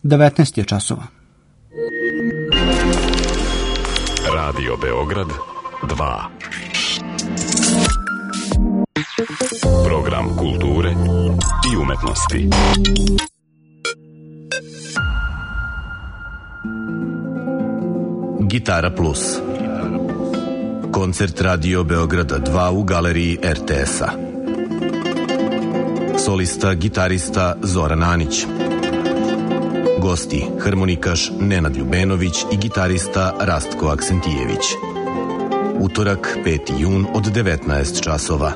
19 je časova. Radio Beograd 2. Program kulture i umetnosti. Gitara Plus. Koncert Radio Beograda 2 u galeriji RTS-a. Solista, gitarista Zoran Anić. Gosti, harmonikaš Nenad Ljubenović i gitarista Rastko Aksentijević. Utorak, 5. jun od 19 časova.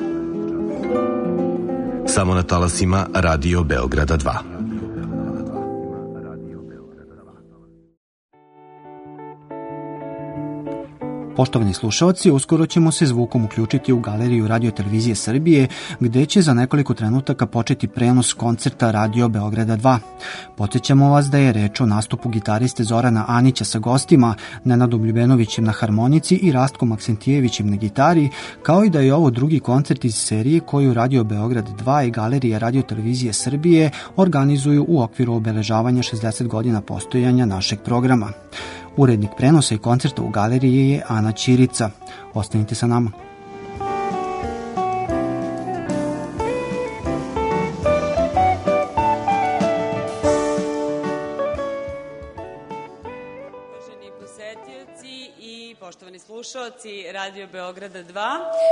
Samo na talasima Radio Beograda 2. Poštovani slušalci, uskoro ćemo se zvukom uključiti u galeriju Radio Televizije Srbije, gde će za nekoliko trenutaka početi prenos koncerta Radio Beograda 2. Podsjećamo vas da je reč o nastupu gitariste Zorana Anića sa gostima, Nenadom Ljubenovićem na harmonici i Rastkom Aksentijevićem na gitari, kao i da je ovo drugi koncert iz serije koju Radio Beograd 2 i galerija Radio Televizije Srbije organizuju u okviru obeležavanja 60 godina postojanja našeg programa. Urednik prenosa i koncerta u galeriji je Ana Ćirica. Ostanite sa nama. Uvaženi posetioci i poštovani slušaoci Radio Beograda 2,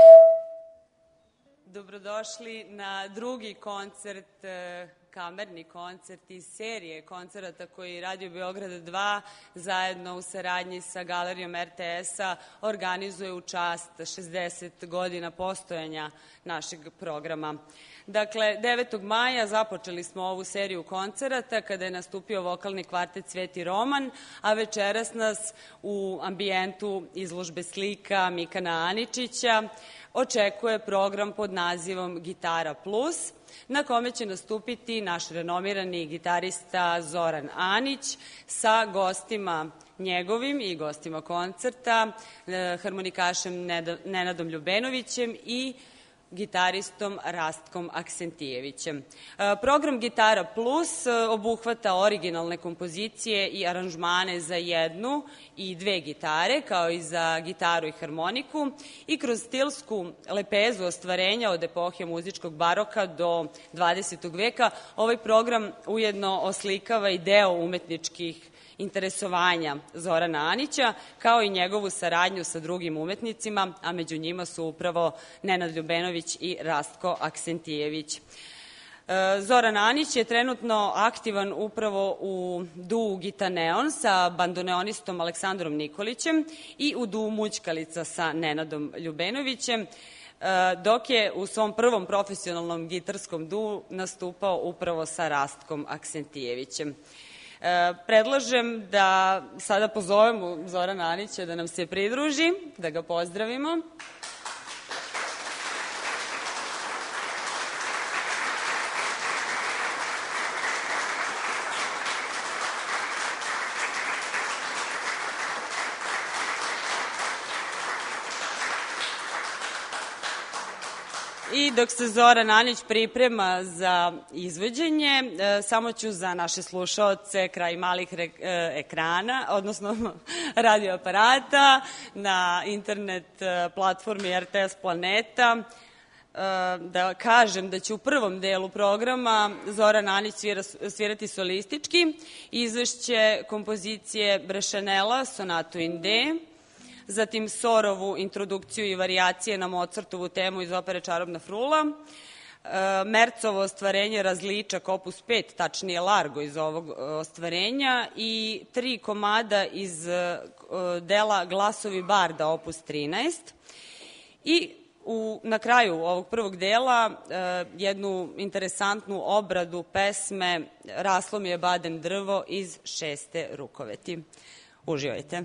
dobrodošli na drugi koncert, kamerni koncert iz serije koncerata koji Radio Beograd 2 zajedno u saradnji sa galerijom RTS-a organizuje u čast 60 godina postojanja našeg programa. Dakle, 9. maja započeli smo ovu seriju koncerata kada je nastupio vokalni kvartet Sveti Roman, a večeras nas u ambijentu izložbe slika Mikana Aničića očekuje program pod nazivom Gitara Plus, na kome će nastupiti naš renomirani gitarista Zoran Anić sa gostima njegovim i gostima koncerta, harmonikašem Nenadom Ljubenovićem i gitaristom Rastkom Aksentijevićem. Program Gitara Plus obuhvata originalne kompozicije i aranžmane za jednu i dve gitare, kao i za gitaru i harmoniku, i kroz stilsku lepezu ostvarenja od epohe muzičkog baroka do 20. veka ovaj program ujedno oslikava i deo umetničkih interesovanja Zorana Anića, kao i njegovu saradnju sa drugim umetnicima, a među njima su upravo Nenad Ljubenović i Rastko Aksentijević. Zoran Anić je trenutno aktivan upravo u duu Gitaneon sa bandoneonistom Aleksandrom Nikolićem i u duu Mućkalica sa Nenadom Ljubenovićem, dok je u svom prvom profesionalnom gitarskom duu nastupao upravo sa Rastkom Aksentijevićem. Predlažem da sada pozovemo Zorana Anića da nam se pridruži, da ga pozdravimo. I dok se Zoran Anić priprema za izvođenje, samo ću za naše slušaoce kraj malih ekrana, odnosno radioaparata, na internet platformi RTS Planeta, da kažem da će u prvom delu programa Zoran Anić svirati solistički, izvešće kompozicije Brešanela, sonatu in D, zatim Sorovu introdukciju i varijacije na Mozartovu temu iz opere Čarobna frula, Mercovo ostvarenje Različak opus 5, tačnije Largo iz ovog ostvarenja, i 3 komada iz dela Glasovi barda opus 13. I na kraju ovog prvog dela jednu interesantnu obradu pesme Raslo mi je badem drvo iz 6. rukoveti. Uživajte.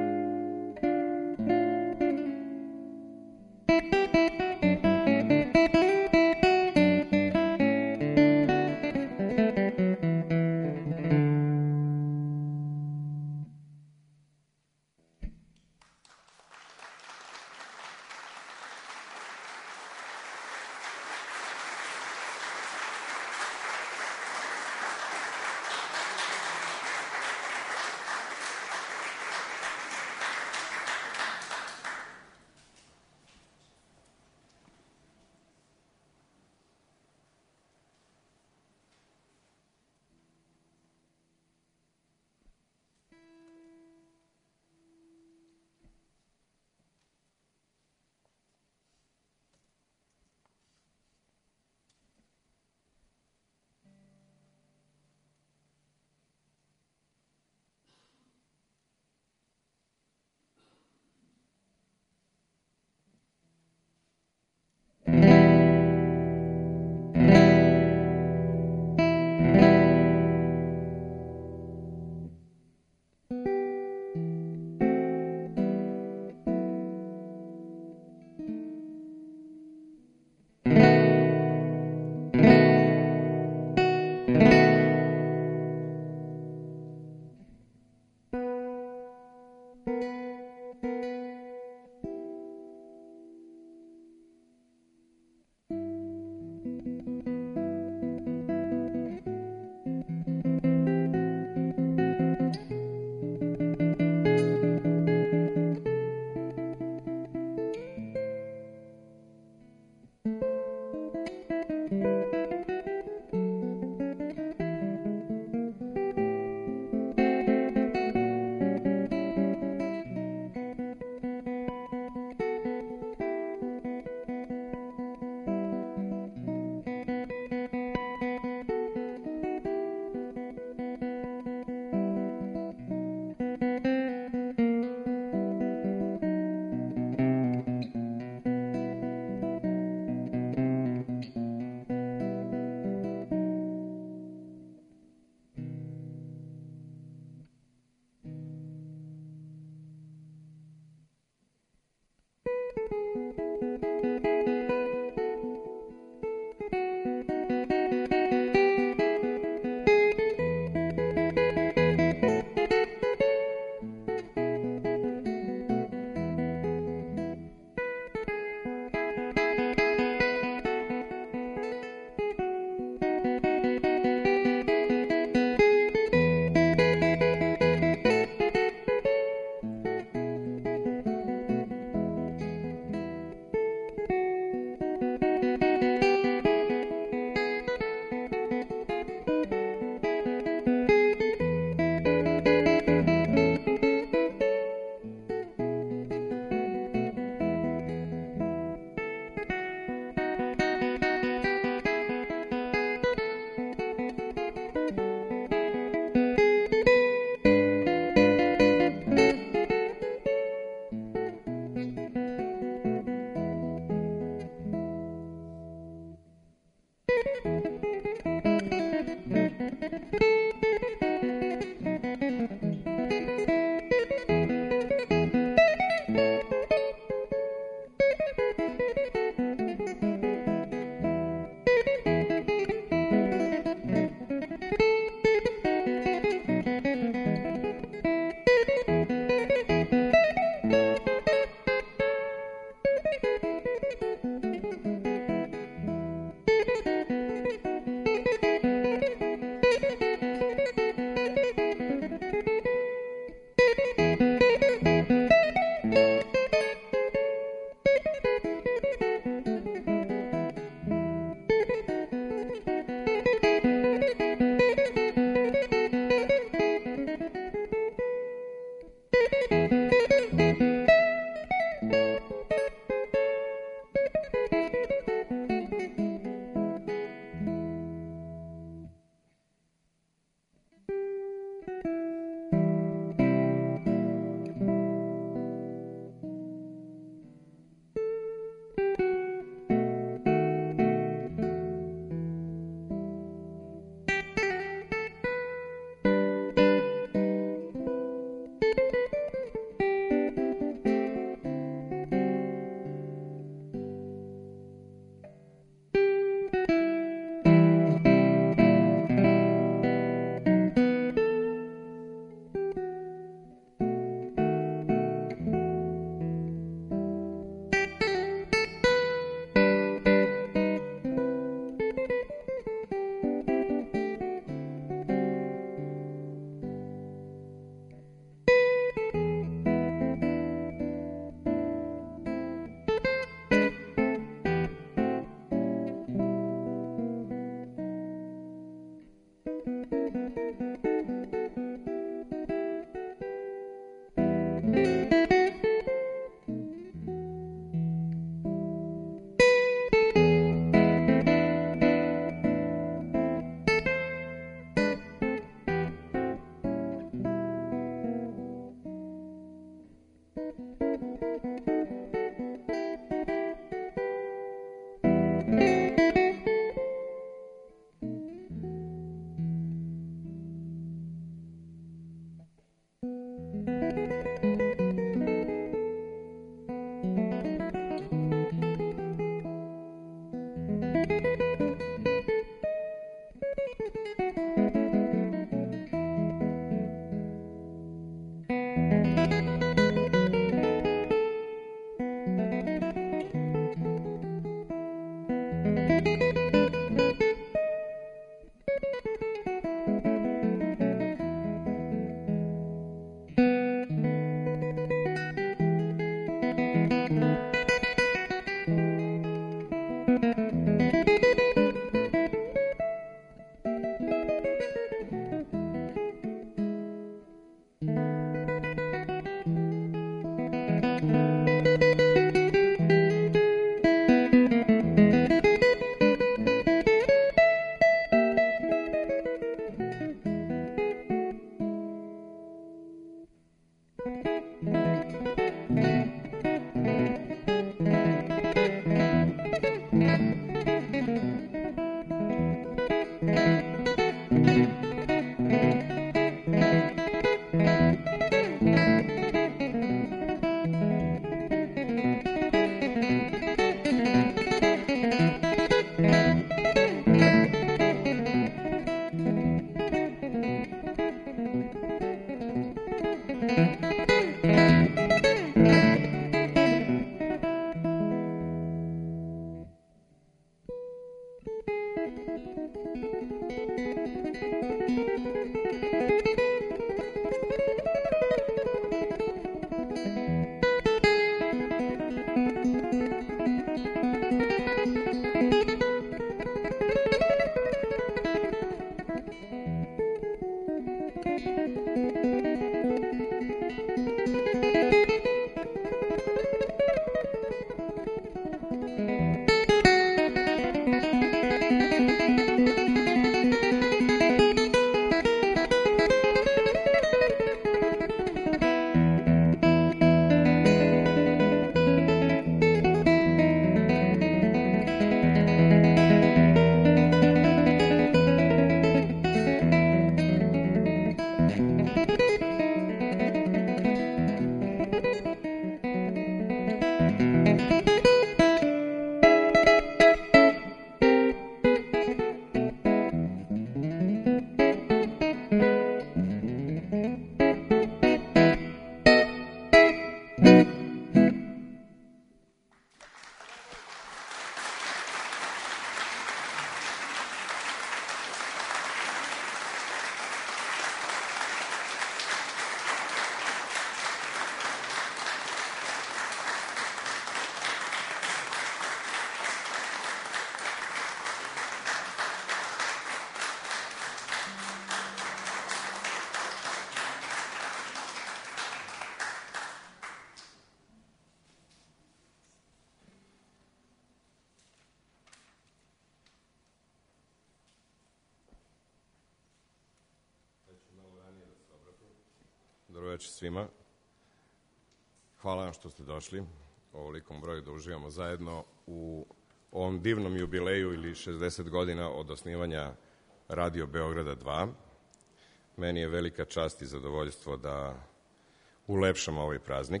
Dobro večer svima. Hvala vam što ste došli u ovolikom broju da uživamo zajedno u ovom divnom jubileju ili 60 godina od osnivanja Radio Beograda 2. Meni je velika čast i zadovoljstvo da ulepšam ovaj praznik.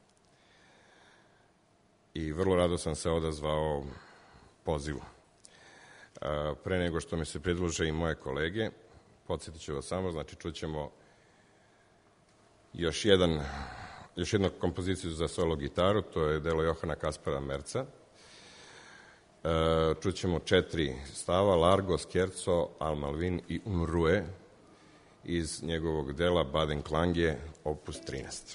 I vrlo rado sam se odazvao pozivu. Pre nego što mi se pridruže i moje kolege, podsjetit ću vas samo, znači čućemo još jednu kompoziciju za solo gitaru, to je delo Johana Kaspara Merca. Čućemo 4 stava, Largo, Scherzo, Al Malvin i Unruhe iz njegovog dela Baden Klange, opus 13.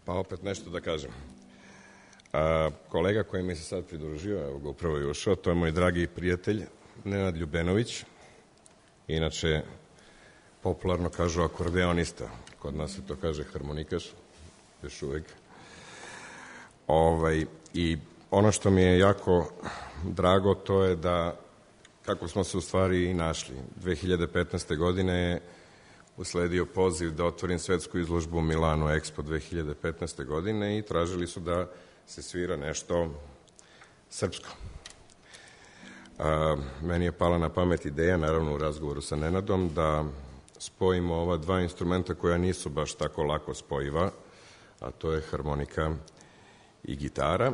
Pa opet nešto da kažem. Kolega koji mi se sad pridružio, evo ga upravo je ušao, to je moj dragi prijatelj Nenad Ljubenović, inače popularno kažu akordeonista, kod nas se to kaže harmonikaš, još uvek. I ono što mi je jako drago, to je da, kako smo se u stvari i našli, 2015. godine je usledio poziv da otvorim svetsku izložbu u Milanu Expo 2015. godine i tražili su da se svira nešto srpsko. Meni je pala na pamet ideja, naravno u razgovoru sa Nenadom, da spojimo ova dva instrumenta koja nisu baš tako lako spojiva, a to je harmonika i gitara,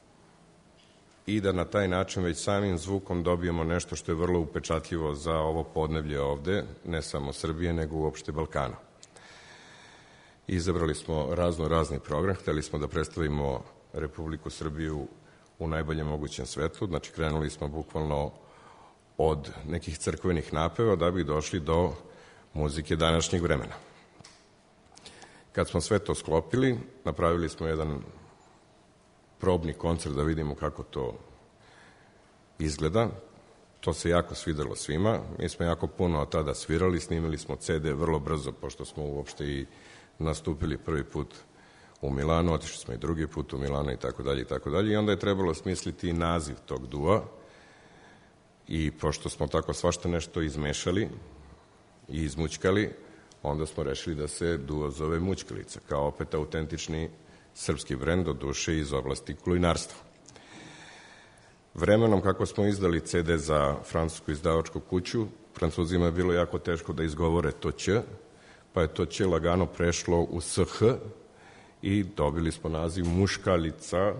i da na taj način već samim zvukom dobijemo nešto što je vrlo upečatljivo za ovo podneblje ovde, ne samo Srbije, nego uopšte Balkana. Izabrali smo razni program, hteli smo da predstavimo Republiku Srbiju u najboljem mogućem svetlu, znači krenuli smo bukvalno od nekih crkvenih napeva da bi došli do muzike današnjeg vremena. Kad smo sve to sklopili, napravili smo jedan probni koncert da vidimo kako to izgleda. To se jako svidelo svima. Mi smo jako puno od tada svirali, snimili smo CD vrlo brzo, pošto smo uopšte i nastupili prvi put u Milanu, otišli smo i drugi put u Milanu i tako dalje i tako dalje. I onda je trebalo smisliti naziv tog dua i pošto smo tako svašta nešto izmešali i izmućkali, onda smo rešili da se duo zove Mućkalica, kao opet autentični srpski brend, od duše iz oblasti kulinarstva. Vremenom, kako smo izdali CD za francusku izdavačku kuću, Francuzima je bilo jako teško da izgovore to Ć, pa je to Ć lagano prešlo u SH i dobili smo naziv Muškalica,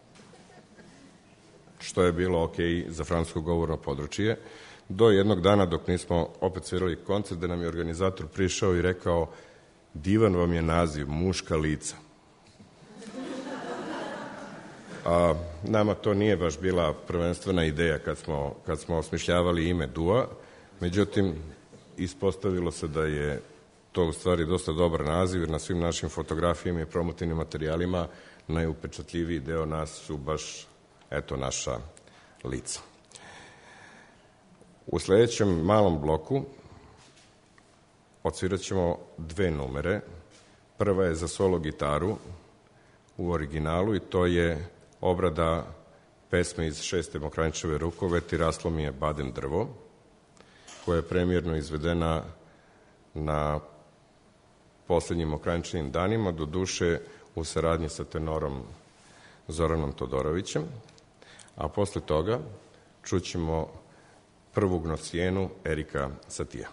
što je bilo ok za francusko govorno područje, do jednog dana dok nismo opet svirali koncert, da nam je organizator prišao i rekao: divan vam je naziv, Muška lica. Nama to nije baš bila prvenstvena ideja kad smo osmišljavali ime dua, međutim, ispostavilo se da je to u stvari dosta dobar naziv, jer na svim našim fotografijama i promotivnim materijalima najupečatljiviji deo nas su baš, eto, naša lica. U sledećem malom bloku odsvirat ćemo 2 numere. Prva je za solo gitaru u originalu i to je obrada pesme iz 6. Mokranjčeve rukove Tiraslo mi je badem drvo, koja je premijerno izvedena na poslednjim Mokranjčevim danima, do duše u saradnji sa tenorom Zoranom Todorovićem, a posle toga čućemo prvu Gnosijenu Erika Satija.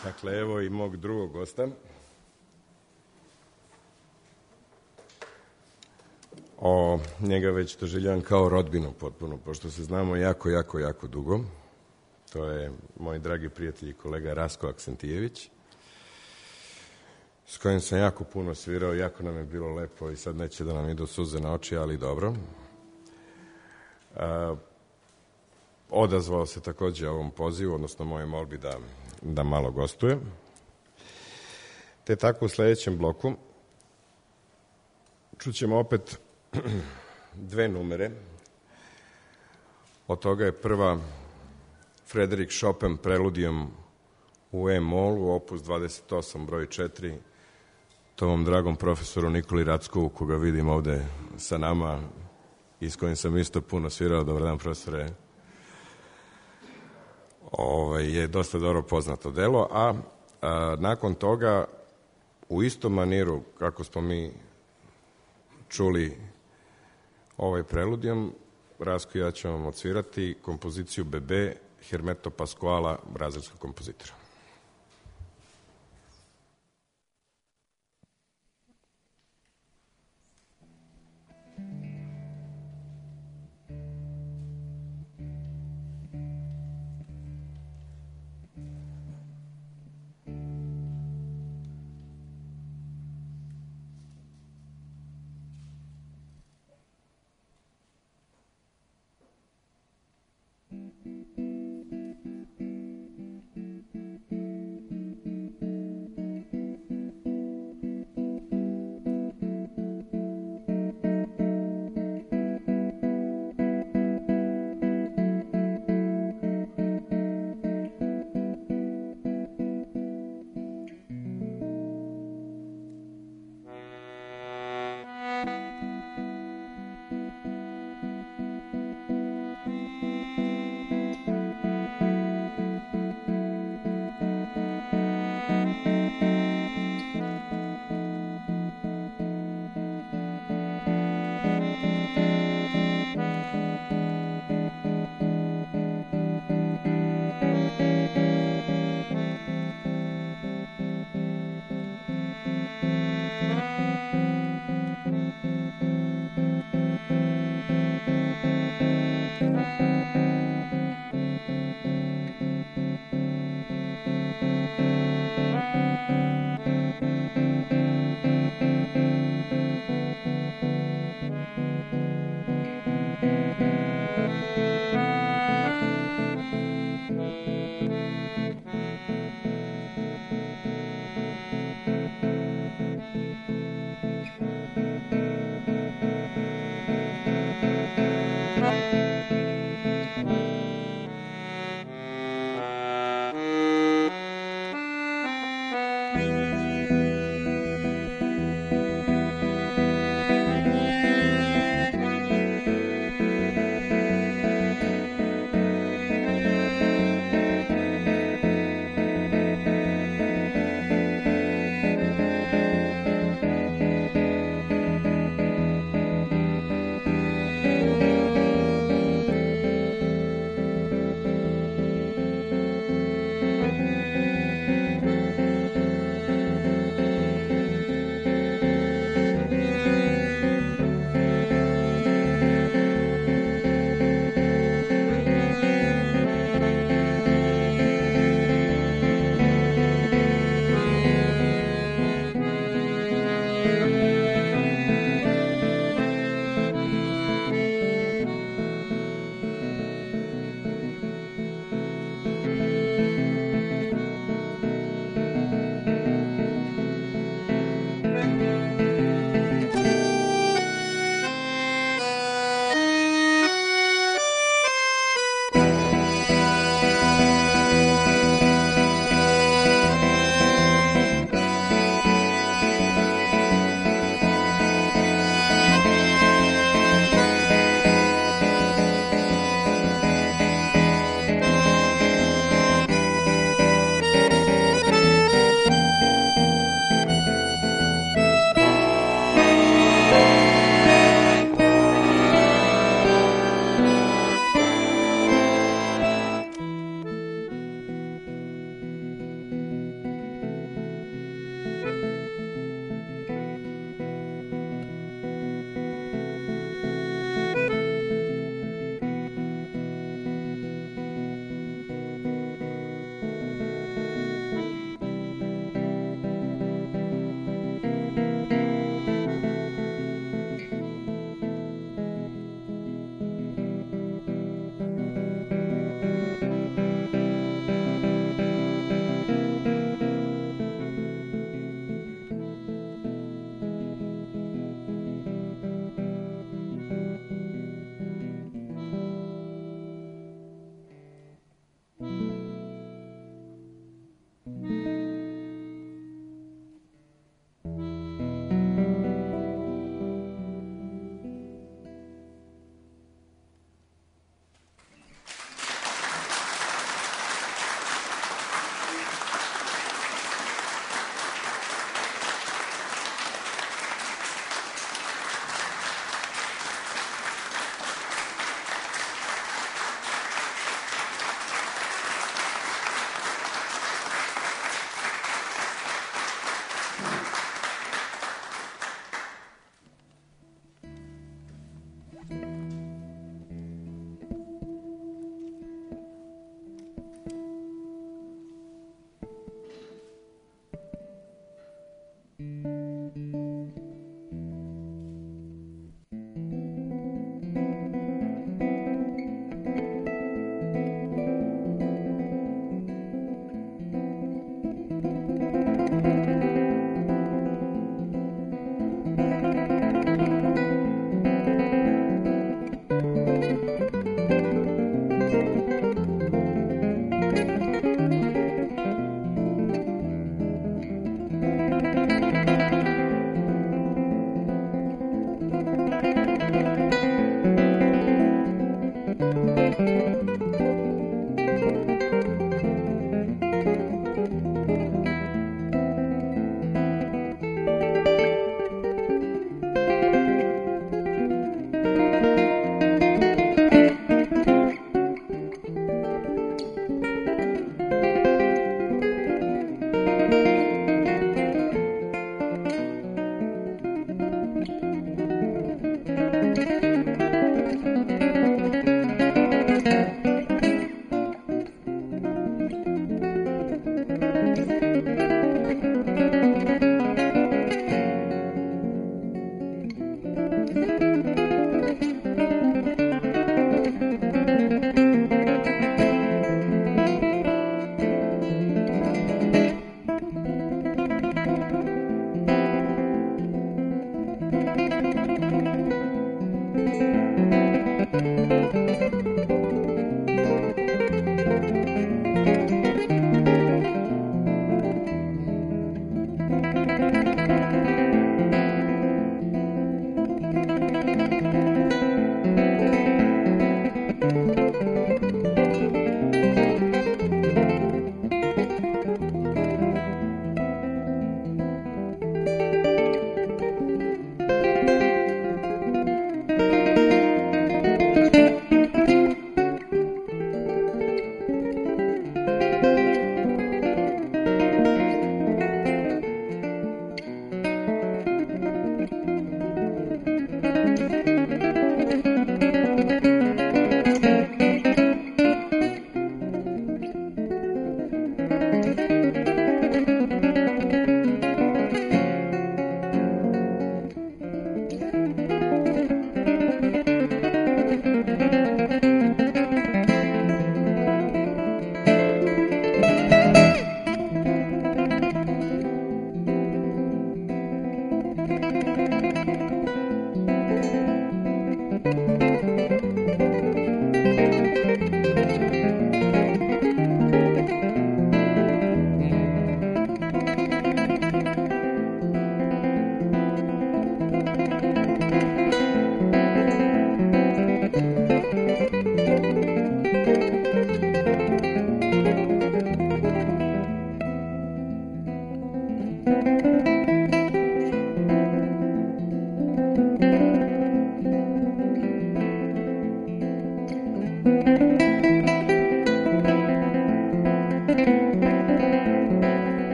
Dakle, evo i mog drugog gosta. Njega već doživljavam kao rodbinu potpuno, pošto se znamo jako dugo. To je moj dragi prijatelj i kolega Rasko Aksentijević, s kojim sam jako puno svirao, jako nam je bilo lepo i sad neće da nam idu suze na oči, ali dobro. Odazvao se takođe ovom pozivu, odnosno moje molbi da malo gostuje. Te tako u sledećem bloku čućemo opet dve numere. Od toga je prva Frédéric Chopin preludijom u E-molu, opus 28, broj 4, tom dragom profesoru Nikoli Rackovu, koga vidim ovde sa nama i s kojim sam isto puno svirao. Dobar dan, profesore. Je dosta dobro poznato delo, a nakon toga u istom maniru kako smo mi čuli ovaj preludijom, Rasko i ja ćemo vam odsvirati kompoziciju Bebe Hermeto Pasquala, brazilskog kompozitora.